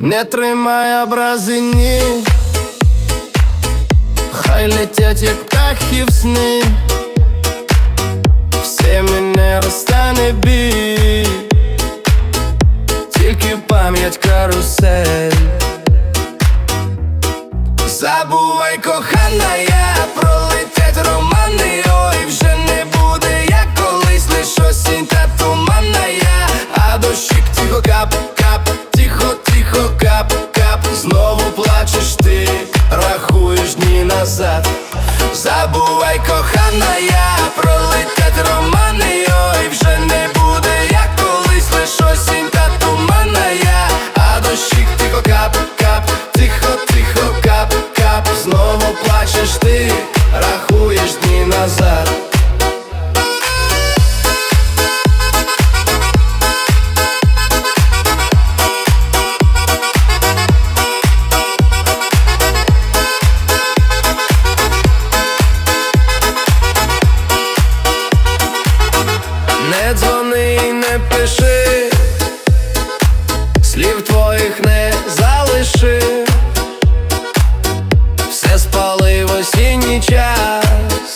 Не тримай образи, ні, хай летять, як птахи в сни. Все мене розтане біль, тільки пам'ять карусель. Забувай, кохана, я пролетять романи. Ой, вже не буде, як колись, лиш осінь та туманна я. А дощик тихо кап, кап, тихо, тихо, кап, кап. Знову плачеш ти, рахуєш дні назад. Забувай, кохана, я пролетять романи. Ой, вже не буде, як колись, лиш осінь та туманна я. А дощик тихо кап, кап, тихо, тихо, кап, кап. Знову плачеш ти, рахуєш дні назад. Не дзвони і не пиши, слів твоїх не залиши. Все спалив осінній час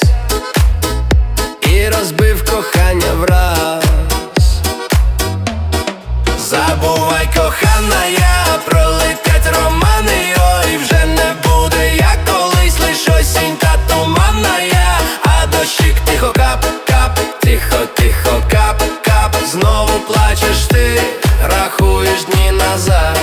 і розбив кохання враз. Забувай, кохана, я пролетять романи. Ой, вже не буде, як колись, лиш осінь та туманна я. А дощик тихо кап, кап, тихо, тихо, кап, кап. Знову плачеш ти, рахуєш дні назад.